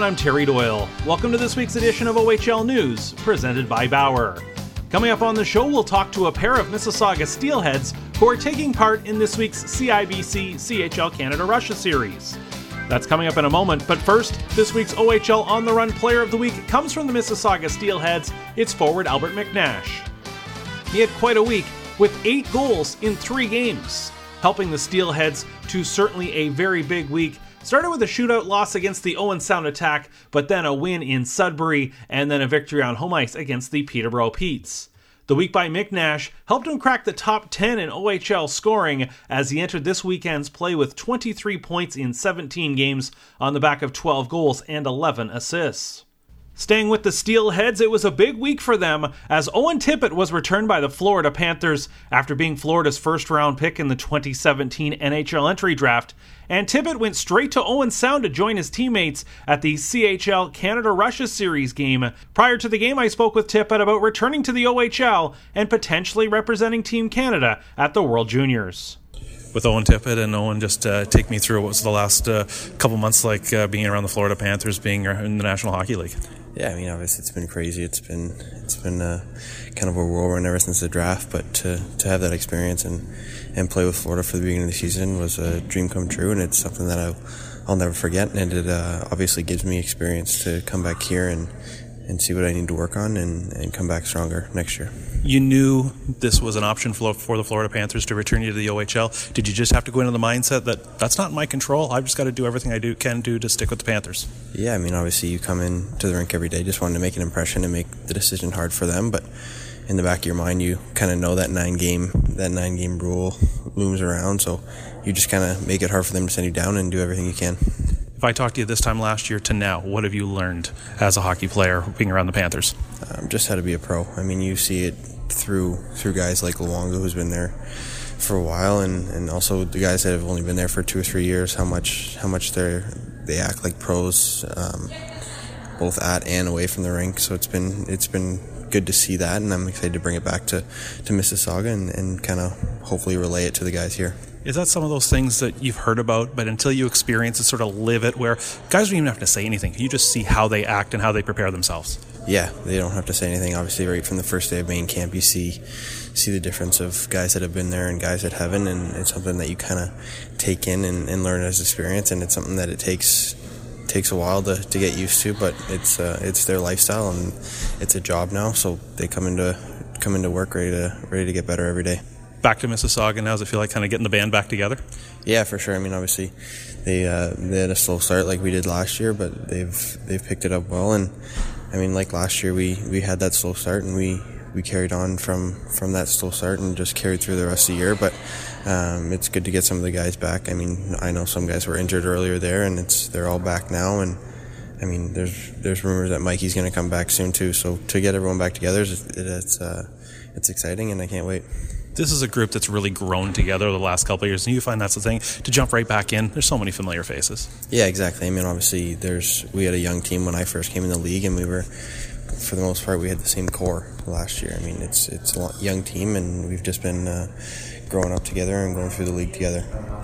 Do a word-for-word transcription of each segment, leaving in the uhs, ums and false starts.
I'm Terry Doyle. Welcome to this week's edition of O H L News, presented by Bauer. Coming up on the show, we'll talk to a pair of Mississauga Steelheads who are taking part in this week's C I B C C H L Canada-Russia series. That's coming up in a moment, but first, this week's O H L On the Run Player of the Week comes from the Mississauga Steelheads. It's forward Albert McNash. He had quite a week with eight goals in three games, helping the Steelheads to certainly a very big week. Started with a shootout loss against the Owen Sound Attack, but then a win in Sudbury, and then a victory on home ice against the Peterborough Petes. The week by McNash helped him crack the top ten in O H L scoring as he entered this weekend's play with twenty-three points in seventeen games on the back of twelve goals and eleven assists. Staying with the Steelheads, it was a big week for them as Owen Tippett was returned by the Florida Panthers after being Florida's first-round pick in the twenty seventeen N H L entry draft, and Tippett went straight to Owen Sound to join his teammates at the C H L Canada-Russia Series game. Prior to the game, I spoke with Tippett about returning to the O H L and potentially representing Team Canada at the World Juniors. With Owen Tippett, and Owen, just uh, take me through what was the last uh, couple months like uh, being around the Florida Panthers, being in the National Hockey League. Yeah, I mean, obviously it's been crazy. It's been it's been uh, kind of a whirlwind ever since the draft, but to to have that experience and, and play with Florida for the beginning of the season was a dream come true, and it's something that I'll, I'll never forget, and it uh, obviously gives me experience to come back here and, and see what I need to work on and, and come back stronger next year. You knew this was an option for the Florida Panthers to return you to the O H L. Did you just have to go into the mindset that that's not in my control, I've just got to do everything I do can do to stick with the Panthers? Yeah, I mean, obviously you come in to the rink every day, just wanting to make an impression and make the decision hard for them, but in the back of your mind you kind of know that nine game that nine game rule looms around, so you just kind of make it hard for them to send you down and do everything you can. If I talked to you this time last year to now, what have you learned as a hockey player being around the Panthers? Um, just how to be a pro. I mean, you see it through through guys like Luongo, who's been there for a while, and, and also the guys that have only been there for two or three years, how much how much they they act like pros, um, both at and away from the rink. So it's been it's been good to see that, and I'm excited to bring it back to, to Mississauga and, and kind of hopefully relay it to the guys here. Is that some of those things that you've heard about, but until you experience it, sort of live it, where guys don't even have to say anything? You just see how they act and how they prepare themselves. Yeah, they don't have to say anything. Obviously, right from the first day of main camp, you see see the difference of guys that have been there and guys that haven't, and it's something that you kind of take in and, and learn as experience, and it's something that it takes takes a while to, to get used to, but it's uh, it's their lifestyle and it's a job now, so they come into come into work ready to ready to get better every day. Back to Mississauga now, does it feel like kind of getting the band back together? Yeah, for sure. I mean, obviously they uh, they had a slow start like we did last year, but they've they've picked it up well, and I mean, like last year we, we had that slow start, and we, we carried on from, from that slow start and just carried through the rest of the year, but um, it's good to get some of the guys back. I mean, I know some guys were injured earlier there, and it's they're all back now, and I mean, there's there's rumors that Mikey's going to come back soon too, so to get everyone back together, it's it's, uh, it's exciting, and I can't wait. This is a group that's really grown together the last couple of years, and you find that's the thing, to jump right back in, there's so many familiar faces. Yeah, exactly. I mean, obviously, there's we had a young team when I first came in the league, and we were, for the most part, we had the same core last year. I mean, it's it's a young team, and we've just been uh, growing up together and going through the league together.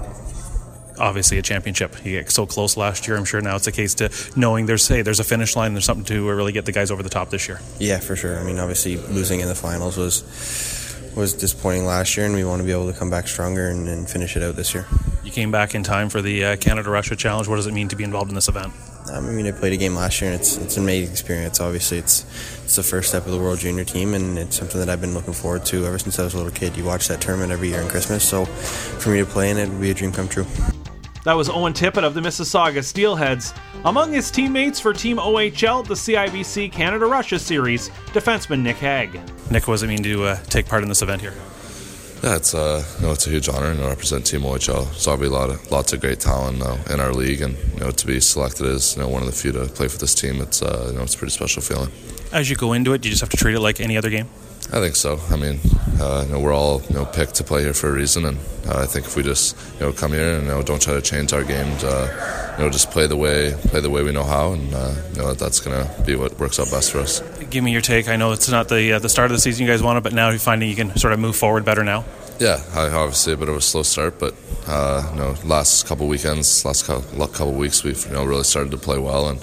Obviously a championship. You get so close last year. I'm sure now it's a case to knowing there's hey, there's a finish line, there's something to really get the guys over the top this year. Yeah, for sure. I mean, obviously, losing in the finals was... was disappointing last year, and we want to be able to come back stronger and, and finish it out this year. You came back in time for the uh, Canada-Russia Challenge. What does it mean to be involved in this event? Um, I mean, I played a game last year, and it's it's an amazing experience. Obviously, it's it's the first step of the World Junior team, and it's something that I've been looking forward to ever since I was a little kid. You watch that tournament every year on Christmas, so for me to play in it would be a dream come true. That was Owen Tippett of the Mississauga Steelheads. Among his teammates for Team O H L, the C I B C Canada-Russia Series, defenseman Nick Hague. Nick, what does it mean to uh, take part in this event here? Yeah, it's uh, you know, it's a huge honor to represent Team O H L. There's obviously a lot of lots of great talent uh, in our league, and you know, to be selected as you know one of the few to play for this team, it's uh, you know it's a pretty special feeling. As you go into it, do you just have to treat it like any other game? I think so. I mean, uh, you know, we're all you know picked to play here for a reason, and uh, I think if we just you know come here and you know don't try to change our games, uh, you know just play the way play the way we know how, and uh, you know that's going to be what works out best for us. Give me your take. I know it's not the uh, the start of the season you guys wanted, but now you're finding you can sort of move forward better now. Yeah, obviously a bit of a slow start, but uh, you know, last couple weekends, last couple, couple weeks, we've you know really started to play well, and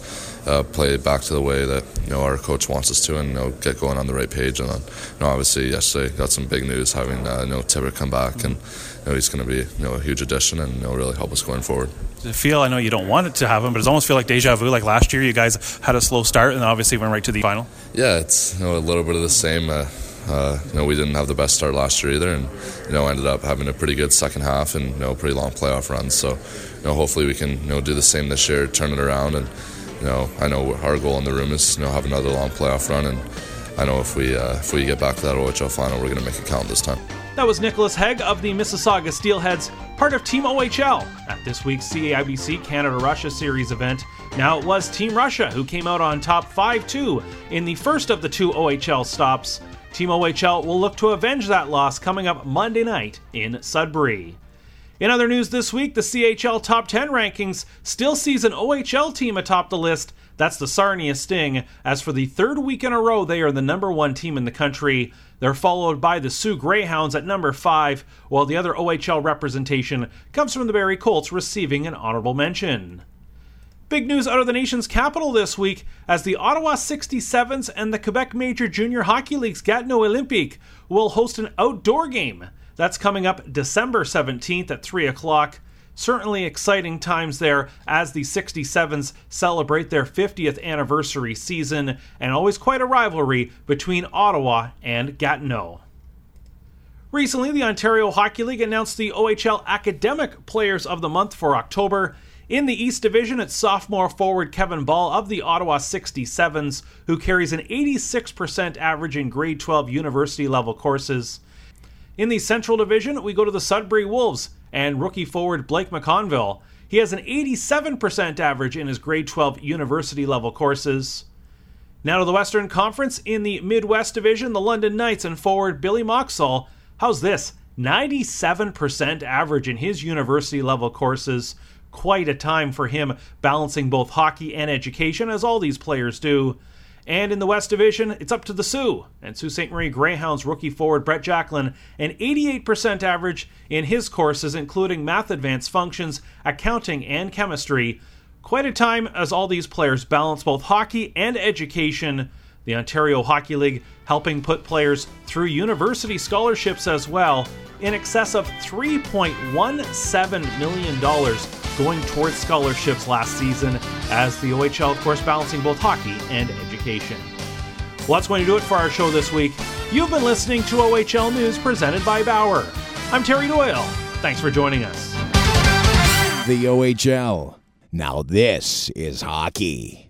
uh, play back to the way that you know our coach wants us to, and you know, get going on the right page. And then, you know, obviously yesterday got some big news having uh, you know Tibbert come back, and you know, he's going to be you know a huge addition and you know really help us going forward. Does it feel, I know you don't want it to happen, but does it almost feel like deja vu? Like last year, you guys had a slow start and obviously went right to the final. Yeah, it's you know a little bit of the same. Uh, Uh, you know, we didn't have the best start last year either, and you know, ended up having a pretty good second half and you know, pretty long playoff runs. So, you know, hopefully we can you know do the same this year, turn it around, and you know, I know our goal in the room is you know have another long playoff run, and I know if we uh, if we get back to that O H L final, we're going to make it count this time. That was Nicholas Hegg of the Mississauga Steelheads, part of Team O H L at this week's C A I B C Canada-Russia Series event. Now it was Team Russia who came out on top five two in the first of the two O H L stops. Team O H L will look to avenge that loss coming up Monday night in Sudbury. In other news this week, the C H L Top ten rankings still sees an O H L team atop the list. That's the Sarnia Sting, as for the third week in a row they are the number one team in the country. They're followed by the Sioux Greyhounds at number five, while the other O H L representation comes from the Barrie Colts, receiving an honorable mention. Big news out of the nation's capital this week as the Ottawa sixty-sevens and the Quebec Major Junior Hockey League's Gatineau Olympique will host an outdoor game. That's coming up December seventeenth at three o'clock. Certainly exciting times there as the sixty-sevens celebrate their fiftieth anniversary season, and always quite a rivalry between Ottawa and Gatineau. Recently, the Ontario Hockey League announced the O H L Academic Players of the Month for October. In the East Division, it's sophomore forward Kevin Ball of the Ottawa sixty-sevens, who carries an eighty-six percent average in grade twelve university-level courses. In the Central Division, we go to the Sudbury Wolves and rookie forward Blake McConville. He has an eighty-seven percent average in his grade twelve university-level courses. Now to the Western Conference. In the Midwest Division, the London Knights and forward Billy Moxall. How's this? ninety-seven percent average in his university-level courses. Quite a time for him, balancing both hockey and education, as all these players do. And in the West Division, it's up to the Sioux, and Sault Ste. Marie Greyhounds rookie forward Brett Jacklin, an eighty-eight percent average in his courses, including math advanced functions, accounting, and chemistry. Quite a time as all these players balance both hockey and education. The Ontario Hockey League helping put players through university scholarships as well, in excess of three point one seven million dollars going towards scholarships last season, as the O H L, of course, balancing both hockey and education. Well, that's going to do it for our show this week. You've been listening to O H L News presented by Bauer. I'm Terry Doyle. Thanks for joining us. The O H L. Now this is hockey.